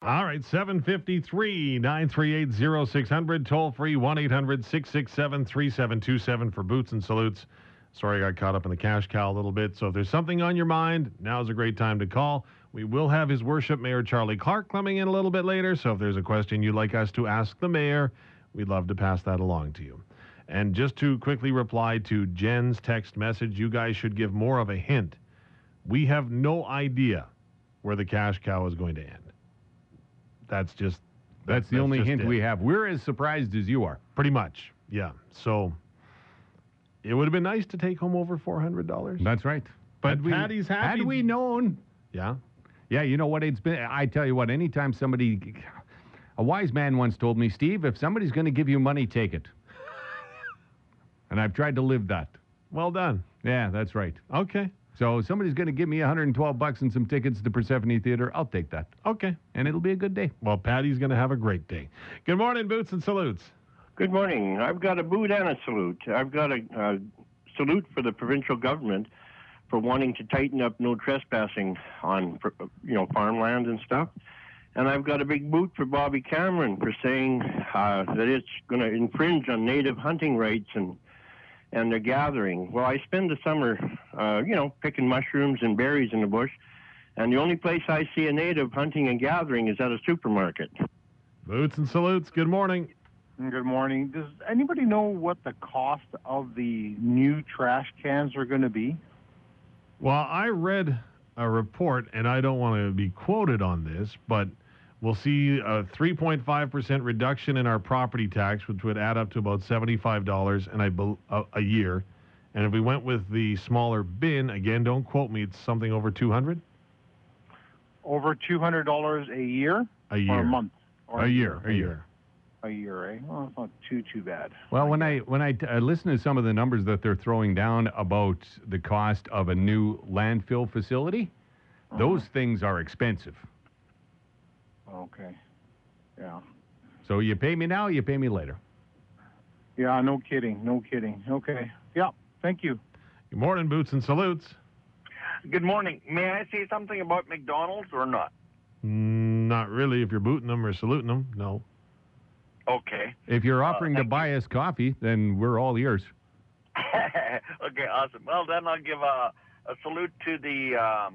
All right, 753-938-0600, toll free 1-800-667-3727 for Boots and Salutes. Sorry I got caught up in the cash cow a little bit. So if there's something on your mind, now's a great time to call. We will have His Worship Mayor Charlie Clark coming in a little bit later. So if there's a question you'd like us to ask the mayor, we'd love to pass that along to you. And just to quickly reply to Jen's text message, you guys should give more of a hint. We have no idea where the cash cow is going to end. That's the only hint we have. We're as surprised as you are. Pretty much, yeah. So it would have been nice to take home over $400. That's right. But Patty's happy. Had we known. Yeah. Yeah, you know what? It's been. I tell you what, anytime somebody. A wise man once told me, Steve, if somebody's going to give you money, take it. And I've tried to live that. Well done. Yeah, that's right. Okay. So somebody's going to give me $112 and some tickets to Persephone Theater. I'll take that. Okay. And it'll be a good day. Well, Patty's going to have a great day. Good morning, Boots and Salutes. Good morning. I've got a boot and a salute. I've got a salute for the provincial government for wanting to tighten up no trespassing on, farmland and stuff. And I've got a big boot for Bobby Cameron for saying that it's going to infringe on native hunting rights and their gathering. Well, I spend the summer, picking mushrooms and berries in the bush, and the only place I see a native hunting and gathering is at a supermarket. Boots and Salutes, good morning. Good morning. Does anybody know what the cost of the new trash cans are going to be? Well, I read a report, and I don't want to be quoted on this, but we'll see a 3.5% reduction in our property tax, which would add up to about $75 a year. And if we went with the smaller bin, again, don't quote me, it's something over $200. Over $200 a year? A year. Or a month? Or a year. A year, eh? Well, it's not too bad. Well, when I listen to some of the numbers that they're throwing down about the cost of a new landfill facility, those things are expensive. Okay. Yeah. So you pay me now, you pay me later. Yeah, no kidding. Okay. Yeah, thank you. Good morning, Boots and Salutes. Good morning. May I say something about McDonald's or not? Not really. If you're booting them or saluting them, no. Okay. If you're offering to buy us coffee, then we're all ears. Okay, awesome. Well, then I'll give a salute to the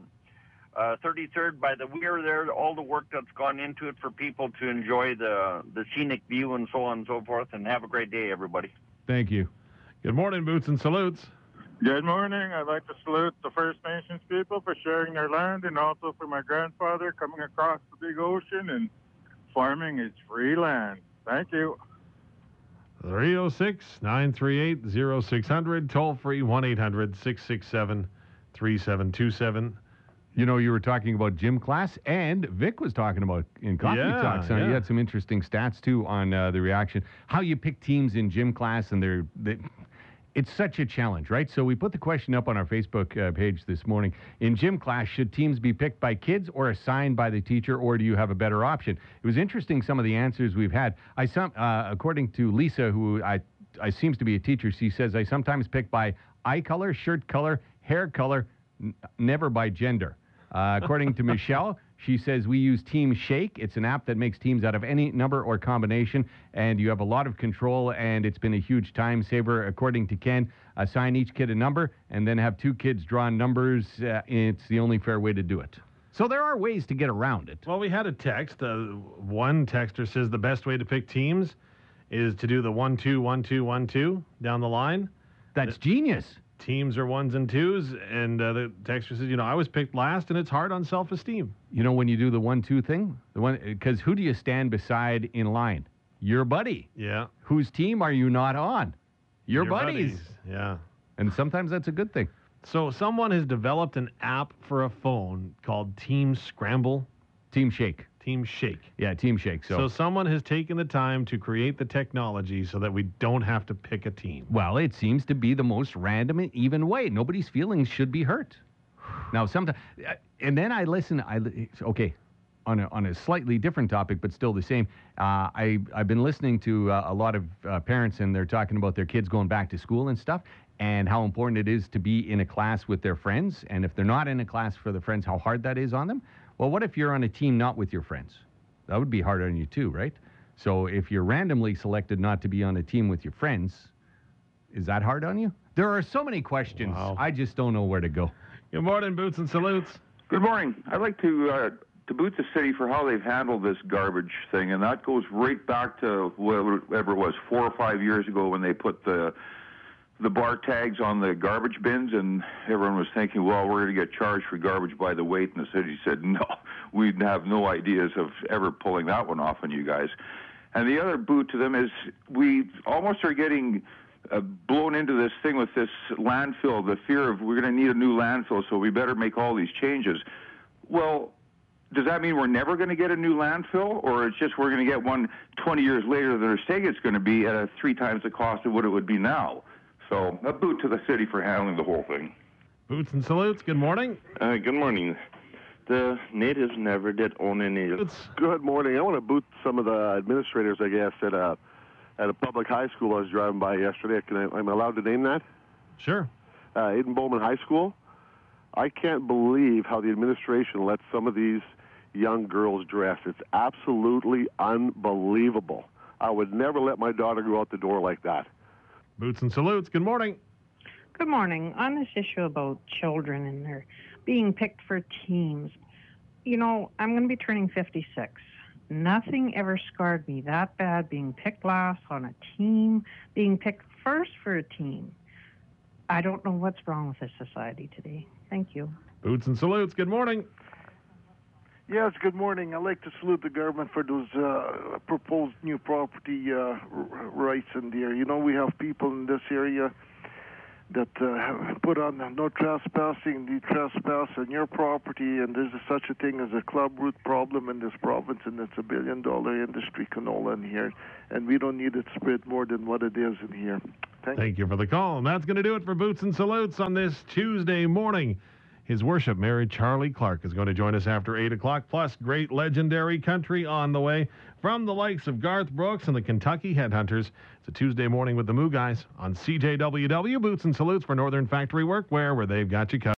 33rd by the Weir there, all the work that's gone into it for people to enjoy the scenic view and so on and so forth, and have a great day, everybody. Thank you. Good morning, Boots and Salutes. Good morning. I'd like to salute the First Nations people for sharing their land, and also for my grandfather coming across the big ocean and farming his free land. Thank you. 306-938-0600, toll free 1-800-667-3727. You know, you were talking about gym class, and Vic was talking about in Coffee Talk. So you had some interesting stats, too, on the reaction. How you pick teams in gym class, and it's such a challenge, right? So we put the question up on our Facebook page this morning. In gym class, should teams be picked by kids or assigned by the teacher, or do you have a better option? It was interesting, some of the answers we've had. According to Lisa, who I seems to be a teacher, she says, I sometimes pick by eye color, shirt color, hair color, never by gender. According to Michelle, she says we use Team Shake. It's an app that makes teams out of any number or combination, and you have a lot of control, and it's been a huge time saver. According to Ken, assign each kid a number and then have two kids draw numbers. It's the only fair way to do it. So there are ways to get around it. Well, we had a text. One texter says the best way to pick teams is to do the 1-2, 1-2, 1-2 down the line. That's genius. Teams are ones and twos, and the texter says, I was picked last, and it's hard on self-esteem. You know, when you do the 1-2 thing, because who do you stand beside in line? Your buddy. Yeah. Whose team are you not on? Your buddies. Yeah. And sometimes that's a good thing. So someone has developed an app for a phone called Team Scramble. Team Shake. Team Shake. Yeah, Team Shake. So someone has taken the time to create the technology so that we don't have to pick a team. Well, it seems to be the most random and even way. Nobody's feelings should be hurt. Now, sometimes, and then I listen. Okay, on a slightly different topic, but still the same. I've been listening to a lot of parents, and they're talking about their kids going back to school and stuff, and how important it is to be in a class with their friends. And if they're not in a class for the friends, how hard that is on them. Well, what if you're on a team not with your friends? That would be hard on you too, right? So if you're randomly selected not to be on a team with your friends, is that hard on you? There are so many questions. Wow. I just don't know where to go. Good morning, Boots and Salutes. Good morning. I'd like to boot the city for how they've handled this garbage thing, and that goes right back to whatever it was, 4 or 5 years ago when they put the bar tags on the garbage bins, and everyone was thinking, well, we're going to get charged for garbage by the weight, and the city said, no, we'd have no ideas of ever pulling that one off on you guys. And the other boot to them is we almost are getting blown into this thing with this landfill, the fear of we're going to need a new landfill, so we better make all these changes. Well, does that mean we're never going to get a new landfill, or it's just we're going to get one 20 years later that they're saying it's going to be at 3 times the cost of what it would be now? So a boot to the city for handling the whole thing. Boots and Salutes, good morning. Good morning. The natives never did own any. Good morning. I want to boot some of the administrators, I guess, at a public high school I was driving by yesterday. Am I allowed to name that? Sure. Aiden Bowman High School. I can't believe how the administration lets some of these young girls dress. It's absolutely unbelievable. I would never let my daughter go out the door like that. Boots and Salutes, good morning. Good morning. On this issue about children and their being picked for teams, you know, I'm going to be turning 56. Nothing ever scarred me that bad being picked last on a team, being picked first for a team. I don't know what's wrong with this society today. Thank you. Boots and Salutes, good morning. Yes, good morning. I'd like to salute the government for those proposed new property rights in there. You know, we have people in this area that put on no trespassing, the trespass on your property, and there's such a thing as a club root problem in this province, and it's $1 billion industry canola in here, and we don't need it spread more than what it is in here. Thank you for the call, and that's going to do it for Boots and Salutes on this Tuesday morning. His Worship, Mayor Charlie Clark, is going to join us after 8 o'clock, plus great legendary country on the way from the likes of Garth Brooks and the Kentucky Headhunters. It's a Tuesday morning with the Moo Guys on CJWW. Boots and Salutes for Northern Factory Workwear, where they've got you covered.